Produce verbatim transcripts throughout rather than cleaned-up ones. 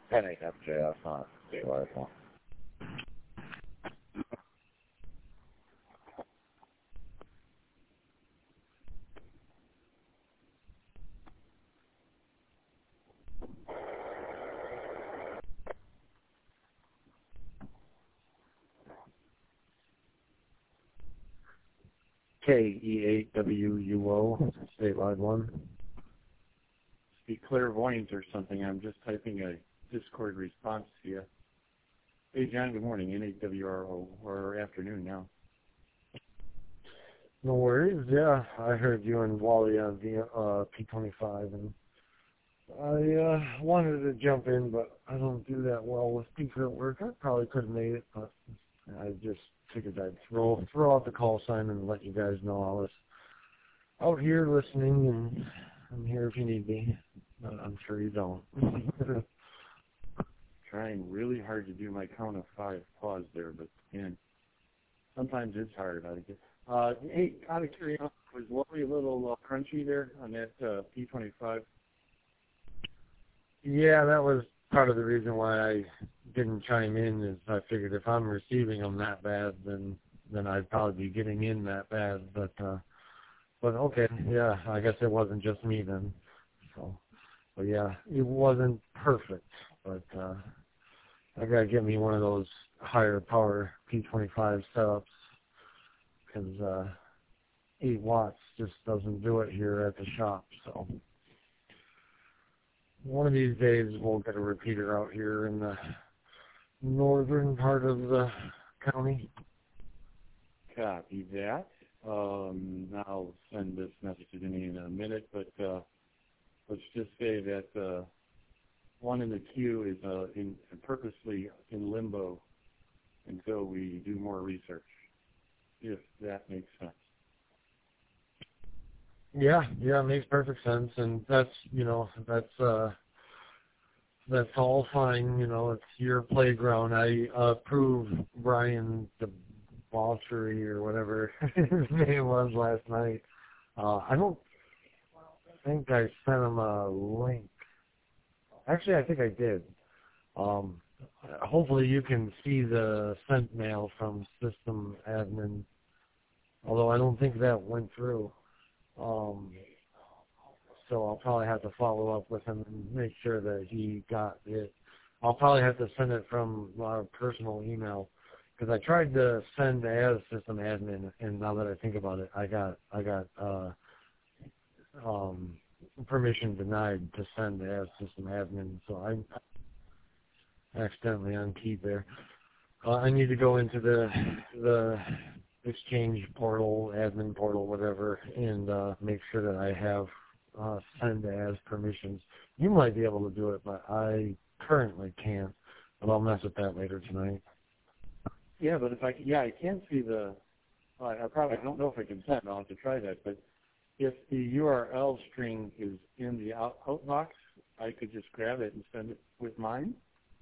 ten eight F J S on state live one. K E eight W U O, state live one. Be clairvoyant or something. I'm just typing a Discord response to you. Hey, John, good morning. N eight W R O, or afternoon now. No worries. Yeah, I heard you and Wally on the uh, P twenty-five, and I uh, wanted to jump in, but I don't do that well with speaker at work. I probably could have made it, but I just figured I'd throw throw out the call sign and let you guys know I was out here listening, and I'm here if you need me. But I'm sure you don't. Trying really hard to do my count of five pause there, but man, sometimes it's hard. I guess. Uh, hey, out of curiosity, was Wally a little uh, crunchy there on that uh, P twenty-five? Yeah, that was part of the reason why I didn't chime in. Is I figured if I'm receiving them that bad, then then I'd probably be getting in that bad. But uh, but okay, yeah, I guess it wasn't just me then. So, but yeah, it wasn't perfect. But uh, I gotta get me one of those higher power P twenty-five setups because uh, eight watts just doesn't do it here at the shop. So. One of these days we'll get a repeater out here in the northern part of the county. Copy that. Um, I'll send this message to me in a minute, but uh, let's just say that uh, one in the queue is uh, in, purposely in limbo until we do more research, if that makes sense. Yeah, yeah, it makes perfect sense, and that's, you know, that's, uh, that's all fine, you know, it's your playground. I approve Brian Debauchery or whatever his name was last night. Uh, I don't think I sent him a link. Actually, I think I did. Um, hopefully you can see the sent mail from system admin, although I don't think that went through. Um, so I'll probably have to follow up with him and make sure that he got it. I'll probably have to send it from our personal email because I tried to send as system admin, and now that I think about it, I got I got uh, um, permission denied to send as system admin, so I accidentally unkeyed there. Uh, I need to go into the the Exchange portal, admin portal, whatever, and uh, make sure that I have uh, send as permissions. You might be able to do it, but I currently can't. But I'll mess with that later tonight. Yeah, but if I yeah, I can see the. Well, I probably I don't know if I can send. I'll have to try that. But if the U R L string is in the out, outbox, I could just grab it and send it with mine.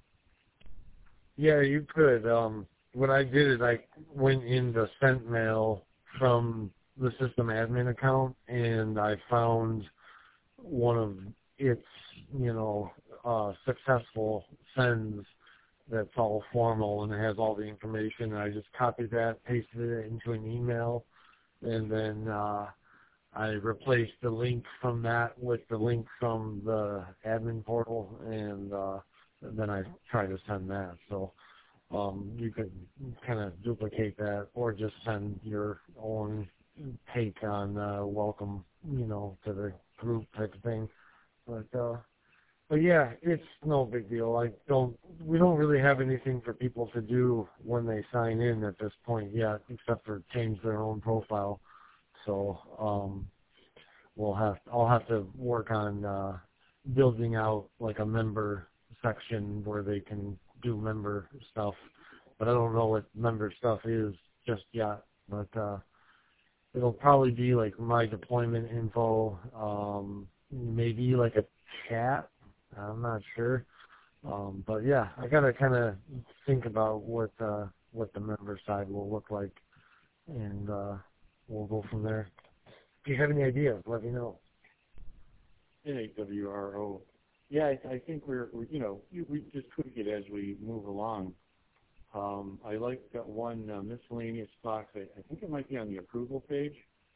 Yeah, you could. Um, what I did is I went in the sent mail from the system admin account, and I found one of its, you know, uh, successful sends that's all formal and it has all the information. And I just copied that, pasted it into an email, and then uh, I replaced the link from that with the link from the admin portal, and, uh, and then I tried to send that. So um, you could kind of duplicate that or just send your own take on uh, welcome, you know, to the group type of thing. But uh, but yeah, it's no big deal. I don't. We don't really have anything for people to do when they sign in at this point yet, except for change their own profile. So um, we'll have. I'll have to work on uh, building out like a member section where they can do member stuff. But I don't know what member stuff is just yet. But uh, it'll probably be like my deployment info, um, maybe like a chat. I'm not sure. Um, but yeah, I gotta kind of think about what uh, what the member side will look like, and uh, we'll go from there. If you have any ideas, let me know. N eight W R O. Yeah, I, I think we're, we're, you know, we, we just tweak it as we move along. Um, I like that one uh, miscellaneous box. I, I think it might be on the approval page.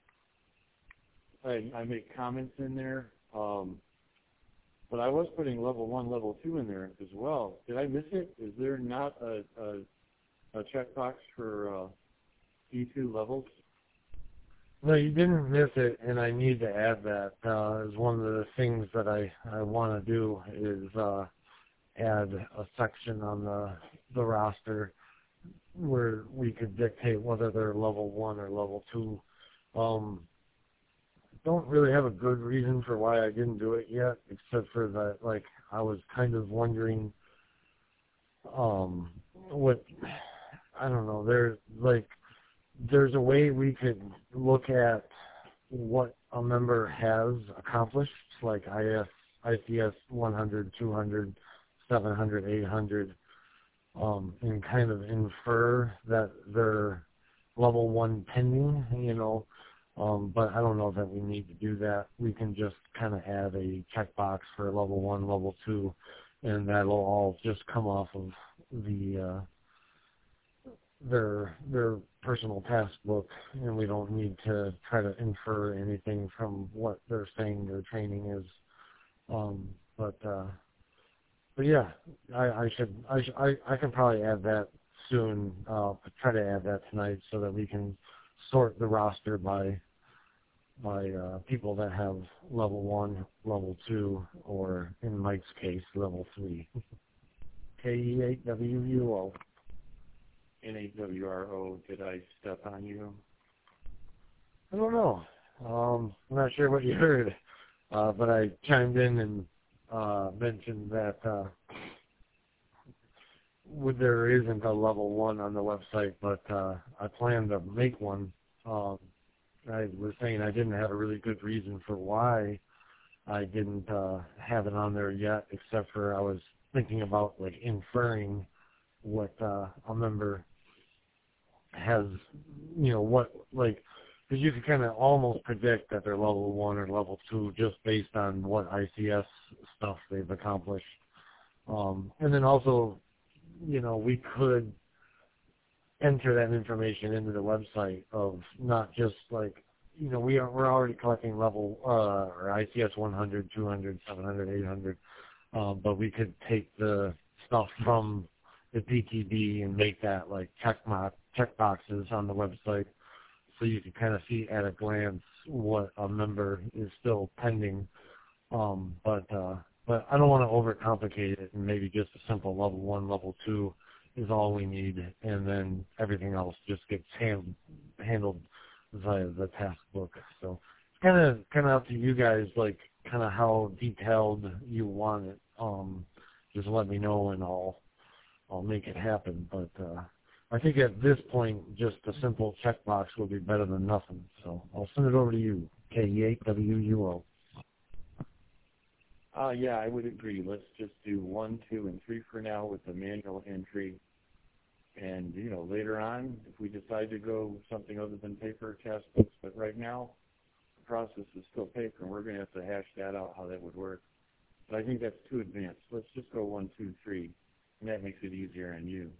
I, I make comments in there, um, but I was putting level one, level two in there as well. Did I miss it? Is there not a, a, a checkbox for uh, D two levels? No, you didn't miss it, and I need to add that. Uh, as one of the things that I, I want to do is uh, add a section on the the roster where we could dictate whether they're level one or level two. Um, don't really have a good reason for why I didn't do it yet, except for that, like, I was kind of wondering um, what, I don't know, there's, like, there's a way we could look at what a member has accomplished, like I S, I C S one hundred, two hundred, seven hundred, eight hundred, um, and kind of infer that they're level one pending, you know. Um, but I don't know that we need to do that. We can just kind of add a checkbox for level one, level two, and that'll all just come off of the uh, their their personal task book, and we don't need to try to infer anything from what they're saying their training is. Um, but uh, but yeah, I, I should I, sh- I I can probably add that soon. Uh, try to add that tonight so that we can sort the roster by by uh, people that have level one, level two, or in Mike's case, level three. K E eight W U O. N A W R O, did I step on you? I don't know. Um, I'm not sure what you heard, uh, but I chimed in and uh, mentioned that uh, there isn't a level one on the website, but uh, I plan to make one. Um, I was saying I didn't have a really good reason for why I didn't uh, have it on there yet, except for I was thinking about like inferring what uh, a member has, you know, what like, because you can kind of almost predict that they're level one or level two just based on what I C S stuff they've accomplished. Um, and then also, you know, we could enter that information into the website of not just like, you know, we are, we're already collecting level, uh, or I C S one hundred, two hundred, seven hundred, eight hundred, um, but we could take the stuff from the P T B and make that like check mark, check boxes on the website so you can kind of see at a glance what a member is still pending. Um, but, uh, but I don't want to overcomplicate it, and maybe just a simple level one, level two is all we need, and then everything else just gets hand, handled via the task book. So it's kind of kind of up to you guys, like kind of how detailed you want it. Um, just let me know, and I'll I'll make it happen. But uh, I think at this point, just a simple checkbox will be better than nothing. So I'll send it over to you, K E eight W U O. Uh, yeah, I would agree. Let's just do one, two, and three for now with the manual entry. And, you know, later on, if we decide to go something other than paper task books, but right now, the process is still paper, and we're going to have to hash that out, how that would work. But I think that's too advanced. Let's just go one, two, three, and that makes it easier on you.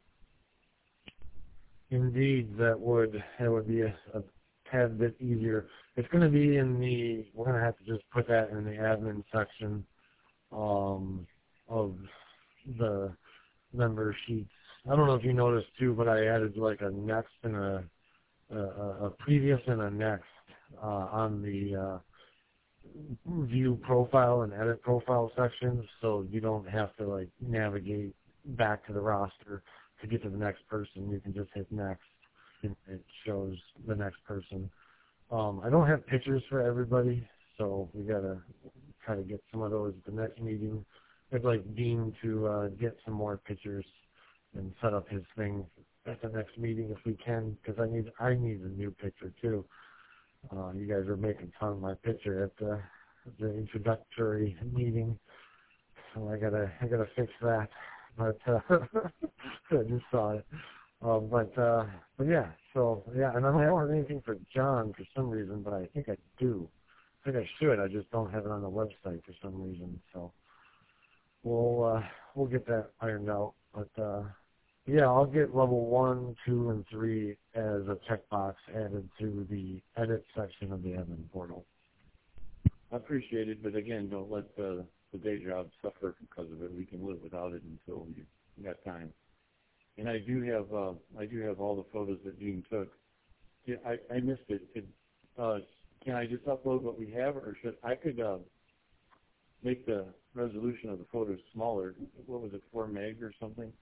Indeed, that would that would be a, a tad bit easier. It's going to be in the, we're going to have to just put that in the admin section um, of the member sheets. I don't know if you noticed too, but I added like a next and a a, a previous and a next uh, on the uh, view profile and edit profile sections, so you don't have to like navigate back to the roster to get to the next person. You can just hit next, and it shows the next person. Um, I don't have pictures for everybody, so we gotta try to get some of those at the next meeting. I'd like Dean to uh, get some more pictures and set up his thing at the next meeting if we can, because I need I need a new picture too. Uh, you guys are making fun of my picture at the, the introductory meeting, so I gotta I gotta fix that. But uh, I just saw it. Uh, but uh, but yeah, so yeah, and I don't have anything for John for some reason, but I think I do. I think I should. I just don't have it on the website for some reason. So we'll uh, we'll get that ironed out. But uh, yeah, I'll get level one, two, and three as a checkbox added to the edit section of the admin portal. I appreciate it, but again, don't let the, the day job suffer because of it. We can live without it until we got time. And I do have uh, I do have all the photos that Dean took. Yeah, I, I missed it. Could, uh, can I just upload what we have, or should I could uh, make the resolution of the photos smaller? What was it, four meg or something?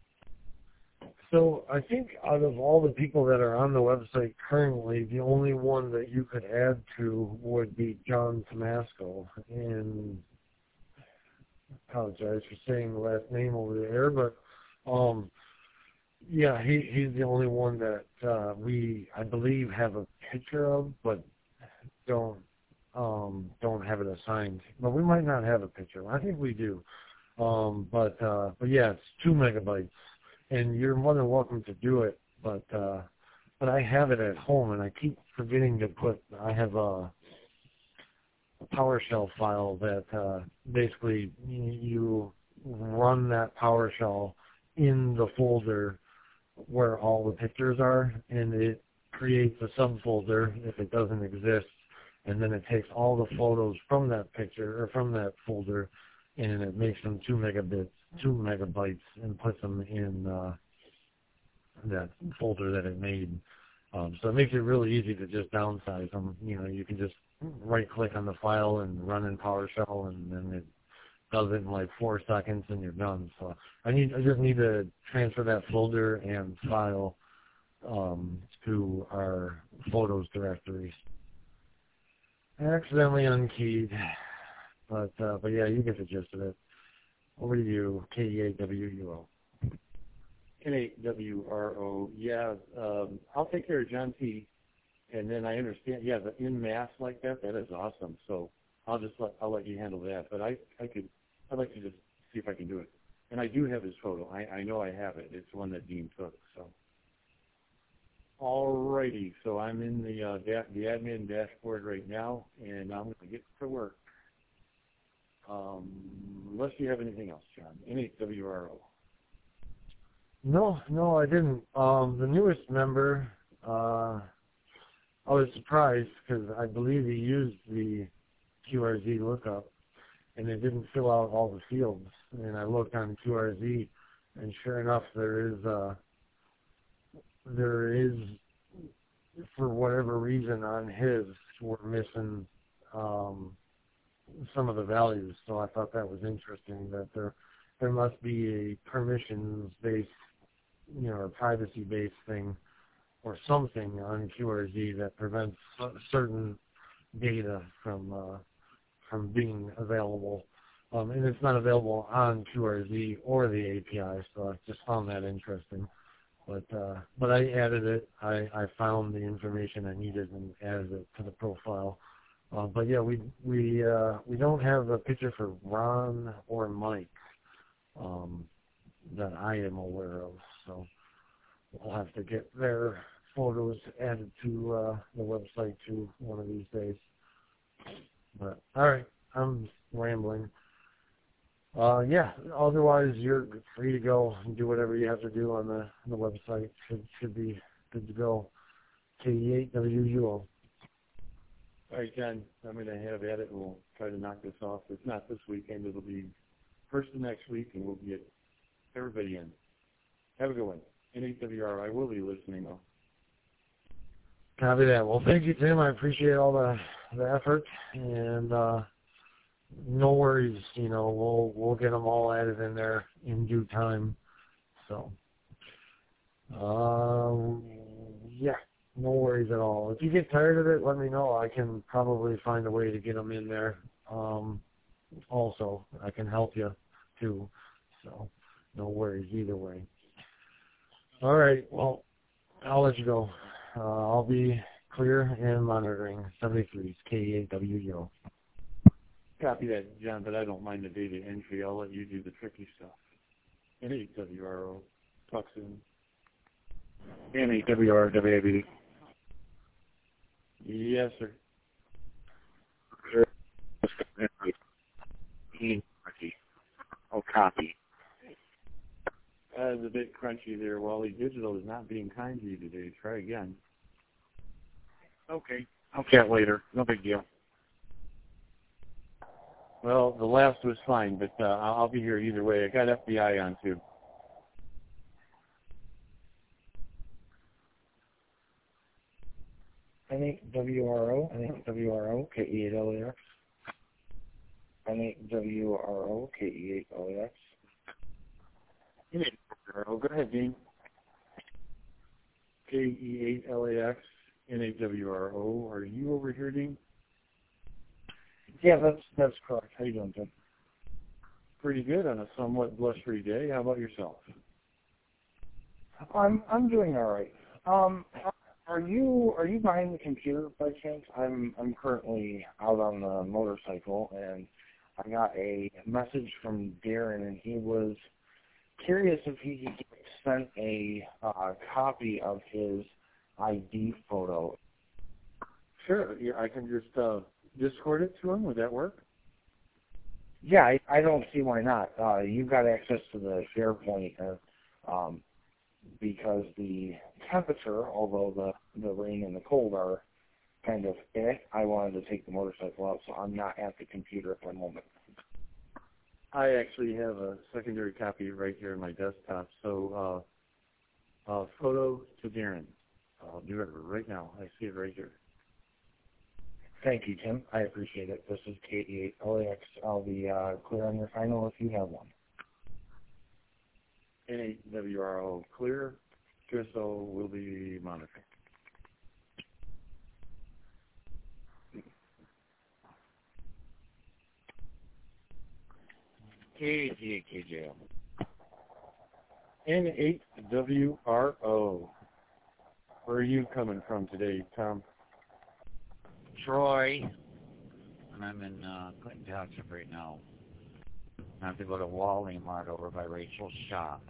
So I think out of all the people that are on the website currently, the only one that you could add to would be John Tomasco. And I apologize for saying the last name over the air, but um, yeah, he he's the only one that uh, we, I believe, have a picture of, but don't um, don't have it assigned. But we might not have a picture. I think we do. Um, but uh, but yeah, it's two megabytes. And you're more than welcome to do it, but uh, but I have it at home, and I keep forgetting to put. I have a, a PowerShell file that uh, basically you run that PowerShell in the folder where all the pictures are, and it creates a subfolder if it doesn't exist, and then it takes all the photos from that picture or from that folder, and it makes them two megabits. two megabytes and puts them in uh, that folder that it made. Um, so it makes it really easy to just downsize them. You know, you can just right-click on the file and run in PowerShell, and then it does it in like four seconds, and you're done. So I need, I just need to transfer that folder and file um, to our photos directory. I accidentally unkeyed, but uh, but yeah, you get the gist of it. Over to you, K E A W U O. N A W R O, yeah. Um, I'll take care of John T. And then I understand, yeah, the in mass like that, that is awesome. So I'll just let, I'll let you handle that. But I, I could, I'd like to just see if I can do it. And I do have his photo. I, I know I have it. It's one that Dean took. So, all righty. So I'm in the uh, da- the admin dashboard right now, and I'm going to get to work. Um, unless you have anything else, John. N A W R O. No, no, I didn't. Um, the newest member, uh, I was surprised because I believe he used the Q R Z lookup, and it didn't fill out all the fields. And I looked on Q R Z, and sure enough, there is, uh, there is, for whatever reason on his, we're missing um, some of the values. So I thought that was interesting that there there must be a permissions-based, you know, or privacy-based thing or something on Q R Z that prevents certain data from uh, from being available. Um, and it's not available on Q R Z or the A P I, so I just found that interesting. But uh, but I added it. I, I found the information I needed and added it to the profile. Uh, but yeah, we we uh, we don't have a picture for Ron or Mike um, that I am aware of. So we'll have to get their photos added to uh, the website too one of these days. But all right, I'm rambling. Uh, yeah. Otherwise, you're free to go and do whatever you have to do on the on the website. Should should be good to go. K E eight W U O. All right, John, I'm going to have at it, and we'll try to knock this off. If not this weekend, it'll be first of next week, and we'll get everybody in. Have a good one. N A W R, I will be listening, though. Copy that. Well, thank you, Tim. I appreciate all the, the effort, and uh, no worries. You know, we'll we'll get them all added in there in due time. So, uh, yeah. No worries at all. If you get tired of it, let me know. I can probably find a way to get them in there. Um, also, I can help you too. So, no worries either way. All right. Well, I'll let you go. Uh, I'll be clear and monitoring. seventy-three K E A W U O. Copy that, John, but I don't mind the data entry. I'll let you do the tricky stuff. N A W R O. Talk soon. N A W R W A B D. Yes, sir. Sure. Oh, copy. That is a bit crunchy there. Wally Digital is not being kind to you today. Try again. Okay. I'll chat later. No big deal. Well, the last was fine, but uh, I'll be here either way. I got F B I on too. N eight W R O, N eight W R O, K E eight L A X. N eight W R O, K E eight L A X. Go ahead, Dean. K E eight L A X, N eight W R O. Are you over here, Dean? Yeah, that's that's correct. How you doing, Tim? Pretty good on a somewhat blustery day. How about yourself? I'm I'm doing all right. Um, are you are you behind the computer by chance? I'm I'm currently out on the motorcycle, and I got a message from Darren, and he was curious if he could get sent a uh, copy of his I D photo. Sure. Yeah, I can just uh, Discord it to him. Would that work? Yeah, I, I don't see why not. Uh, you've got access to the SharePoint, uh, um, because the temperature, although the, the rain and the cold are kind of eh, I wanted to take the motorcycle out, so I'm not at the computer at the moment. I actually have a secondary copy right here on my desktop. So, uh, uh, photo to Darren. I'll do it right now. I see it right here. Thank you, Tim. I appreciate it. This is K E eight L A X. I'll be uh, clear on your final if you have one. N eight W R O clear. Q S O will be monitoring. K J K J. N eight W R O. Where are you coming from today, Tom? Troy, and I'm in uh, Clinton Township right now. I have to go to Walling Mart over by Rachel's shop.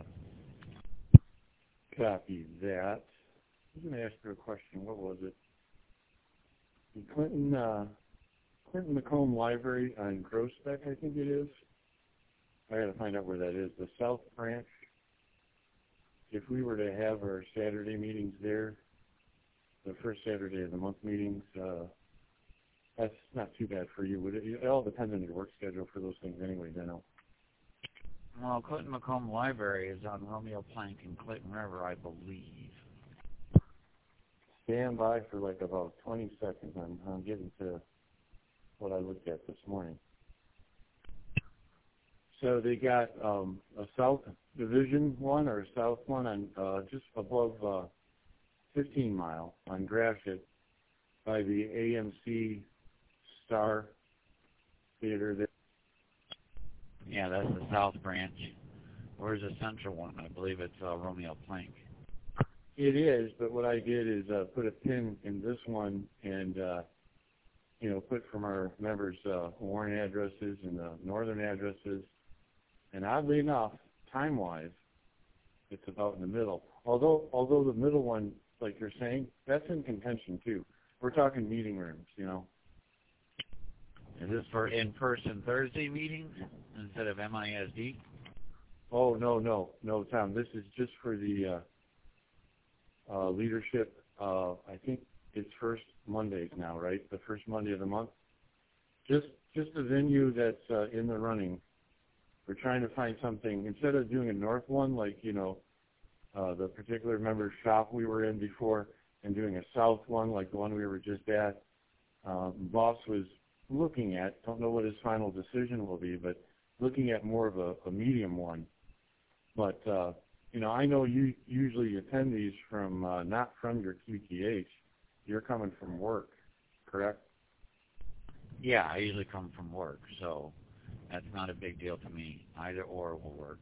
Copy that. I was going to ask you a question. What was it? The Clinton, uh, Clinton Macomb Library on Groesbeck, I think it is. I got to find out where that is. The South Branch. If we were to have our Saturday meetings there, the first Saturday of the month meetings, uh, that's not too bad for you, would it? It all depends on your work schedule for those things anyway, you know. Well, Clinton Macomb Library is on Romeo Plank and Clinton River, I believe. Stand by for like about twenty seconds. I'm, I'm getting to what I looked at this morning. So they got um, a South Division one or a South one on uh, just above uh, fifteen mile on Gratiot by the A M C Star Theater there. Yeah, that's the South Branch. Where's the central one? I believe it's uh, Romeo Plank. It is, but what I did is uh, put a pin in this one and, uh, you know, put from our members' uh, Warren addresses and the northern addresses. And oddly enough, time-wise, it's about in the middle. Although, although the middle one, like you're saying, that's in contention too. We're talking meeting rooms, you know. Is this for in-person Thursday meetings instead of M I S D? Oh, no, no, no, Tom. This is just for the uh, uh, leadership. Uh, I think it's first Mondays now, right? The first Monday of the month. Just, just a venue that's uh, in the running. We're trying to find something instead of doing a north one, like you know, uh, the particular member shop we were in before, and doing a south one like the one we were just at. Uh, boss was looking at, don't know what his final decision will be, but looking at more of a, a medium one. But, uh, you know, I know you usually attend these from, uh, not from your Q T H. You're coming from work, correct? Yeah, I usually come from work, so that's not a big deal to me. Either or will work.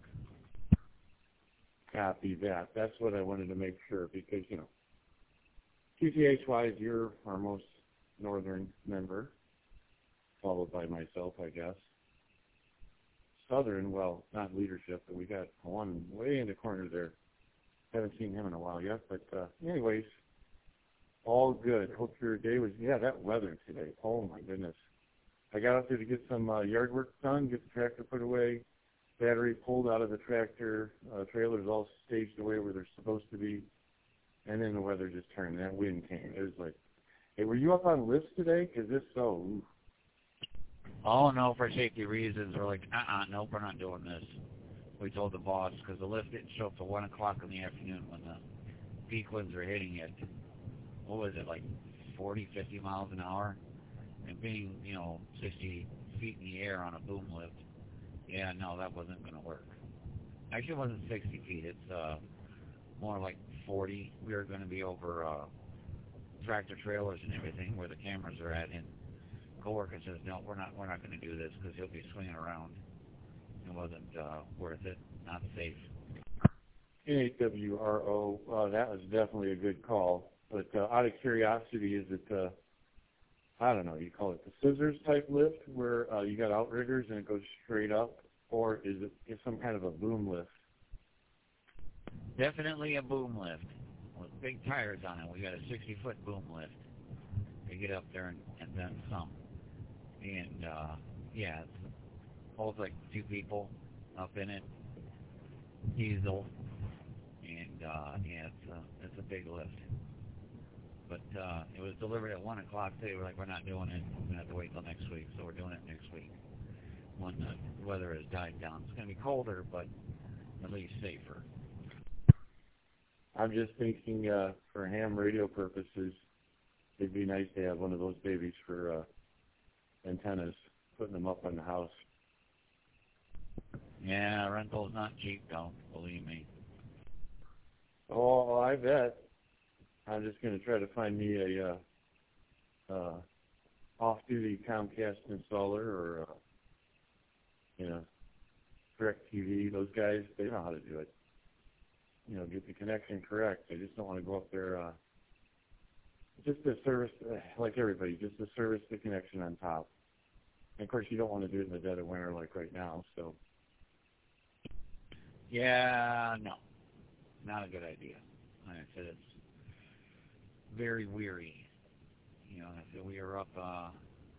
Copy that. That's what I wanted to make sure because, you know, Q T H-wise, you're our most northern member, followed by myself, I guess. Southern, well, not leadership, but we got one way in the corner there. Haven't seen him in a while yet, but uh, anyways, all good. Hope your day was, yeah, that weather today. Oh, my goodness. I got out there to get some uh, yard work done, get the tractor put away, battery pulled out of the tractor, uh, trailers all staged away where they're supposed to be, and then the weather just turned. That wind came. It was like, hey, were you up on lifts today? Because if so, ooh. Oh, no, for safety reasons. We're like, uh-uh, nope, we're not doing this. We told the boss, because the lift didn't show up till one o'clock in the afternoon when the peak winds were hitting it. What was it, like forty, fifty miles an hour? And being, you know, sixty feet in the air on a boom lift, yeah, no, that wasn't going to work. Actually, it wasn't sixty feet. It's uh, more like forty. We were going to be over uh, tractor trailers and everything where the cameras are at, and coworker says, no, we're not, we're not going to do this because he'll be swinging around. It wasn't uh, worth it, not safe. N eight W R O, uh, that was definitely a good call. But uh, out of curiosity, is it, uh, I don't know, you call it the scissors type lift where uh, you got outriggers and it goes straight up, or is it is some kind of a boom lift? Definitely a boom lift with big tires on it. We got a sixty-foot boom lift to get up there and, and then some. And, uh, yeah, it's holds like two people up in it, diesel, and, uh, yeah, it's a, it's a big lift. But uh, it was delivered at one o'clock today. We're like, we're not doing it. We're going to have to wait till next week. So we're doing it next week when the weather has died down. It's going to be colder, but at least safer. I'm just thinking uh, for ham radio purposes, it'd be nice to have one of those babies for uh, antennas, putting them up on the house. Yeah, rental's not cheap, though, believe me. Oh, I bet. I'm just going to try to find me a uh, uh, off-duty Comcast installer or, uh, you know, DirecTV. Those guys, they know how to do it. You know, get the connection correct. They just don't want to go up there uh, just to service, uh, like everybody, just to service the connection on top. And, of course, you don't want to do it in the dead of winter like right now, so. Yeah, no, not a good idea. Like I said, it's very weary. You know, if we were up, uh,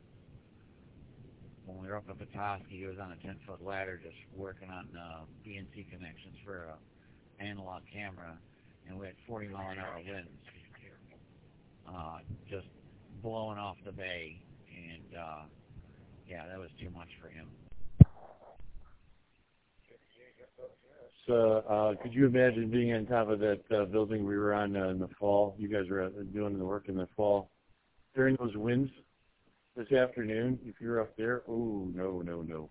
when we were up at Petoskey, he was on a ten-foot ladder just working on uh, B N C connections for a analog camera, and we had forty mile an hour winds, uh, just blowing off the bay, and uh, yeah, that was too much for him. So, uh, could you imagine being on top of that uh, building we were on uh, in the fall? You guys were uh, doing the work in the fall. During those winds this afternoon, if you were up there, oh, no, no, no.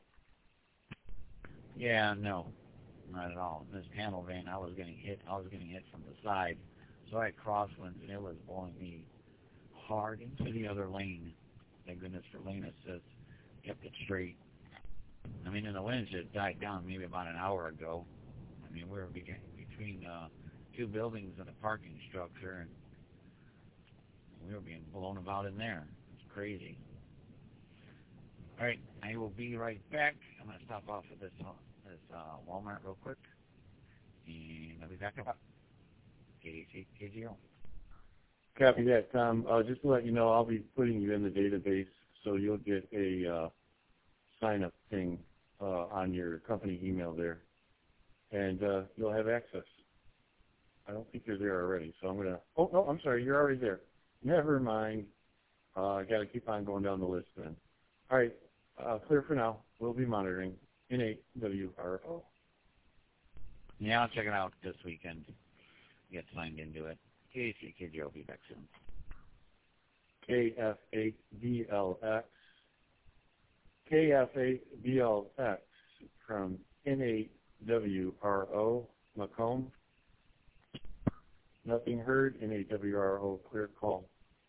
Yeah, no, not at all. This panel van, I was getting hit. I was getting hit from the side, so I had crosswinds, and it was blowing me hard into the other lane. Thank goodness for lane assist, kept it straight. I mean, and the winds just died down maybe about an hour ago. I mean, we were between uh, two buildings and a parking structure, and we were being blown about in there. It's crazy. All right, I will be right back. I'm going to stop off at this, uh, this uh, Walmart real quick, and I'll be back up. K G O. Copy that, Tom. Uh, just to let you know, I'll be putting you in the database, so you'll get a uh, sign-up thing uh, on your company email there, and uh, you'll have access. I don't think you're there already, so I'm going to... Oh, no, I'm sorry, you're already there. Never mind. Uh, I got to keep on going down the list then. All right, uh, clear for now. We'll be monitoring. N eight W R O. Yeah, I'll check it out this weekend. Get signed into it. K C K G O will be back soon. K F eight B L X. K F eight B L X from N eight W R O, Macomb. Nothing heard. N eight W R O, clear call.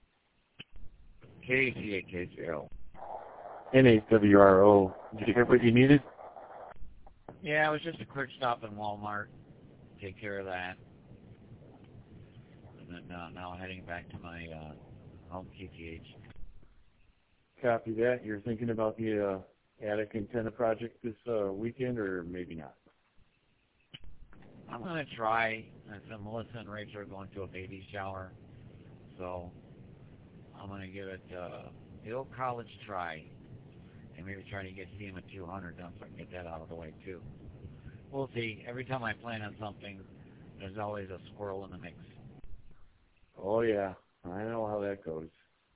K C A K G O. N eight W R O. Did you get what you needed? Yeah, it was just a quick stop in Walmart. Take care of that. And then uh, now heading back to my uh, home K T H. Copy that. You're thinking about the uh, attic antenna project this uh, weekend, or maybe not? I'm going to try. So Melissa and Rachel are going to a baby shower, so I'm going to give it uh, the old college try. and maybe try to get C M at two hundred done so I can get that out of the way too. We'll see. Every time I plan on something, there's always a squirrel in the mix. Oh yeah, I know how that goes.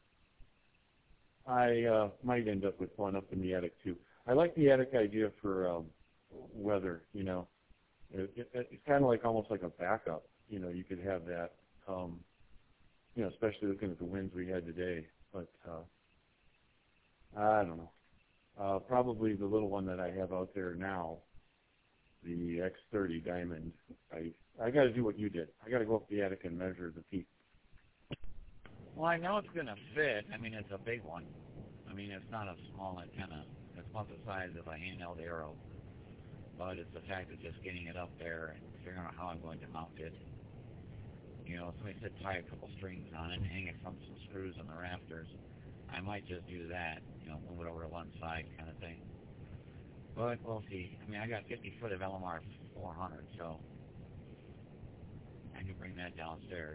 I uh, might end up with one up in the attic too. I like the attic idea for um, weather. You know, it, it, it's kind of like almost like a backup. You know, you could have that. Um, you know, especially looking at the winds we had today. But uh, I don't know. Uh, probably the little one that I have out there now, the X thirty Diamond. I I got to do what you did. I got to go up the attic and measure the peak. Well, I know it's going to fit. I mean, it's a big one. I mean, it's not a small antenna. It's about the size of a handheld arrow. But it's the fact of just getting it up there and figuring out how I'm going to mount it. You know, somebody said tie a couple strings on it and hang it from some screws on the rafters. I might just do that, you know, move it over to one side kind of thing. But we'll see. I mean, I got fifty foot of L M R four hundred, so I can bring that downstairs.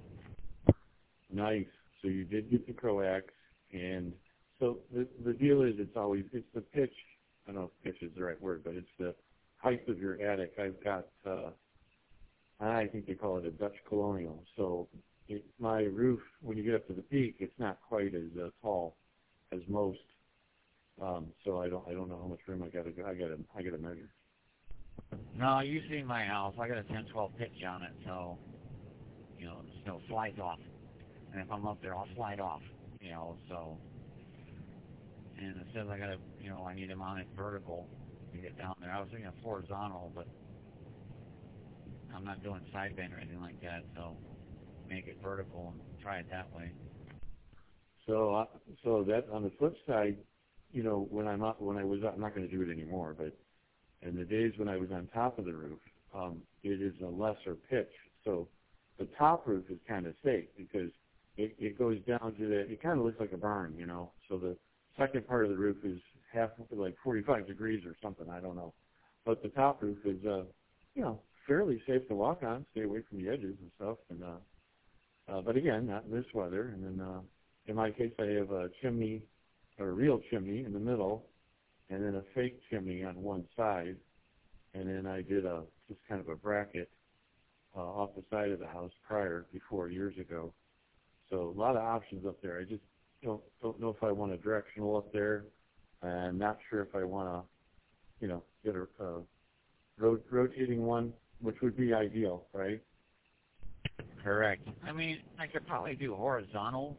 Nice. So you did get the coax, and so the the deal is it's always it's the pitch. I don't know if pitch is the right word, but it's the height of your attic. I've got uh, I think they call it a Dutch Colonial. So it, my roof, when you get up to the peak, it's not quite as uh, tall as most. Um, so I don't I don't know how much room I got to I got to I got to measure. No, you see my house. I got a ten twelve pitch on it, so you know the snow slides off. And if I'm up there, I'll slide off, you know, so, and it says I gotta, you know, I need to mount it vertical to get down there. I was thinking of horizontal, but I'm not doing sideband or anything like that, so make it vertical and try it that way. So, uh, so that on the flip side, you know, when I'm up, when I was up, I'm not going to do it anymore, but in the days when I was on top of the roof, um, it is a lesser pitch. So the top roof is kind of safe because It, it goes down to the, it kind of looks like a barn, you know. So the second part of the roof is half, like forty-five degrees or something, I don't know. But the top roof is, uh, you know, fairly safe to walk on, stay away from the edges and stuff. And uh, uh, but again, not in this weather. And then uh, in my case, I have a chimney, or a real chimney in the middle, and then a fake chimney on one side. And then I did a just kind of a bracket uh, off the side of the house prior, before years ago. So a lot of options up there. I just don't don't know if I want a directional up there, and not sure if I want to, you know, get a, a rot rotating one, which would be ideal, right? Correct. I mean, I could probably do horizontal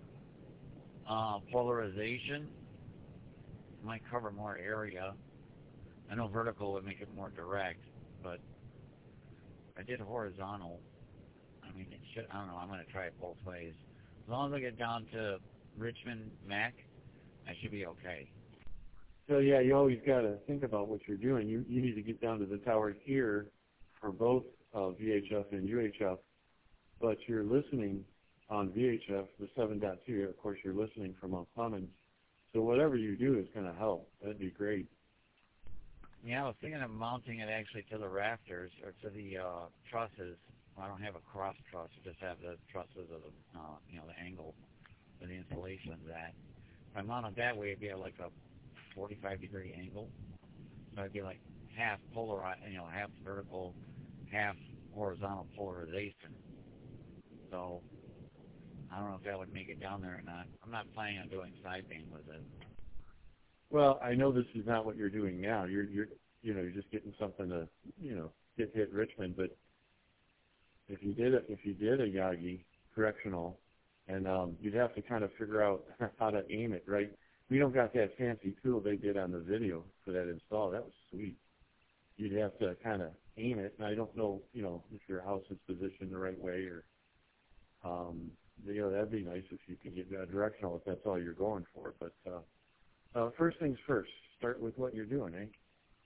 uh, polarization. It might cover more area. I know vertical would make it more direct, but if I did horizontal, I mean, it should, I don't know, I'm going to try it both ways. As long as I get down to Richmond, Mac, I should be okay. So, yeah, you always got to think about what you're doing. You you need to get down to the tower here for both uh, V H F and U H F, but you're listening on V H F, the seven point two, of course, you're listening from Mount Clemens. So whatever you do is going to help. That'd be great. Yeah, I was thinking of mounting it actually to the rafters or to the uh, trusses. I don't have a cross truss, I just have the trusses of the, uh, you know, the angle of the insulation of that. If I mount it that way, it'd be at like a forty-five degree angle. So it'd be like half polarized, you know, half vertical, half horizontal polarization. So I don't know if that would make it down there or not. I'm not planning on doing sideband with it. Well, I know this is not what you're doing now. You're you're you know, you're just getting something to, you know, hit hit Richmond, but If you did a, if you did a Yagi correctional, and um, you'd have to kind of figure out how to aim it, right? We don't got that fancy tool they did on the video for that install. That was sweet. You'd have to kind of aim it, and I don't know, you know, if your house is positioned the right way, or, um, you know, that'd be nice if you could get that directional if that's all you're going for. But uh, uh, first things first, start with what you're doing, eh?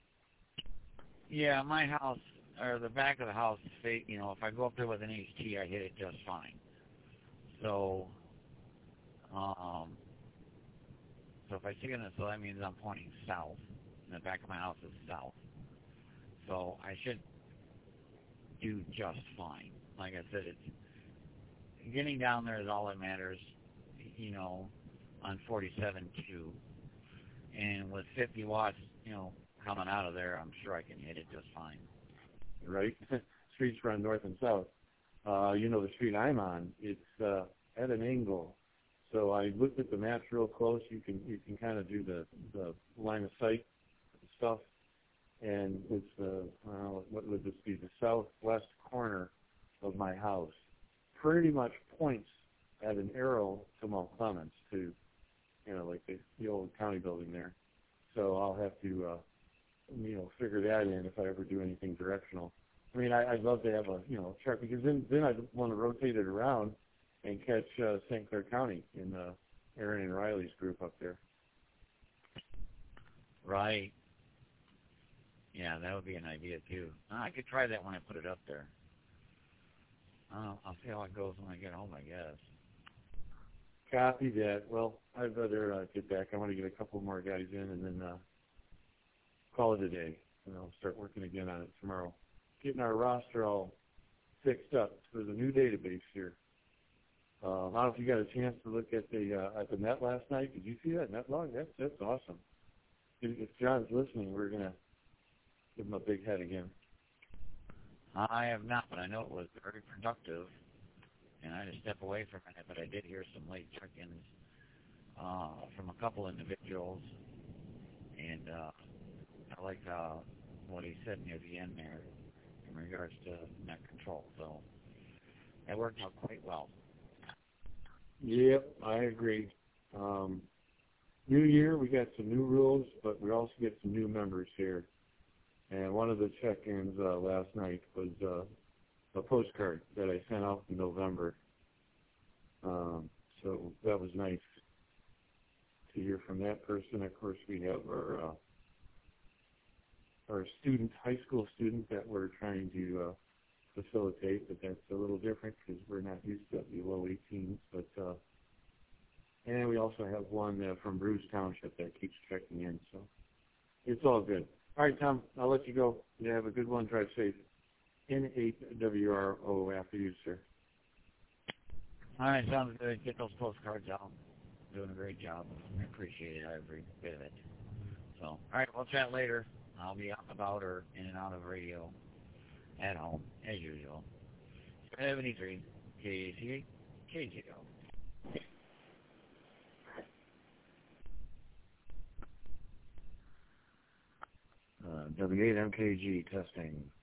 Yeah, my house, or the back of the house, you know, if I go up there with an H T, I hit it just fine. So, um, so if I stick it in, so that means I'm pointing south, and the back of my house is south. So I should do just fine. Like I said, it's getting down there is all that matters, you know, on forty-seven two. And with fifty watts, you know, coming out of there, I'm sure I can hit it just fine. Right? Streets run north and south. Uh, you know, the street I'm on, it's uh, at an angle. So I looked at the maps real close. You can you can kind of do the, the line of sight stuff. And it's the, uh, what would this be, the southwest corner of my house. Pretty much points at an arrow to Mount Clemens, to, you know, like the, the old county building there. So I'll have to, uh, you know, figure that in if I ever do anything directional. I mean, I, I'd love to have a, you know, chart, because then, then I'd want to rotate it around and catch uh, Saint Clair County in uh, Aaron and Riley's group up there. Right. Yeah, that would be an idea, too. I could try that when I put it up there. Uh, I'll see how it goes when I get home, I guess. Copy that. Well, I'd rather uh, get back. I want to get a couple more guys in and then uh, call it a day. And I'll start working again on it tomorrow. Getting our roster all fixed up. There's a new database here. Uh, I don't know if you got a chance to look at the uh, at the net last night. Did you see that net log? That's that's awesome. If, if John's listening, we're gonna give him a big head again. I have not, but I know it was very productive. And I had to step away from it, but I did hear some late check-ins uh, from a couple individuals. And uh, I like uh, what he said near the end there in regards to net control. So that worked out quite well. Yep, I agree. Um, new year, we got some new rules, but we also get some new members here. And one of the check-ins uh, last night was uh, a postcard that I sent out in November. Um, so that was nice to hear from that person. Of course, we have our uh, our student, high school student that we're trying to uh, facilitate, but that's a little different because we're not used to below eighteen. But uh, and we also have one uh, from Bruce Township that keeps checking in. So it's all good. All right, Tom, I'll let you go. You have a good one. Drive safe. N eight W R O after you, sir. All right, sounds good. Get those postcards out. Doing a great job. I appreciate it, every bit of it. So, all right, we'll chat later. I'll be out and about or in and out of radio at home, as usual. seventy-three K C K G O. Uh, W eight M K G testing.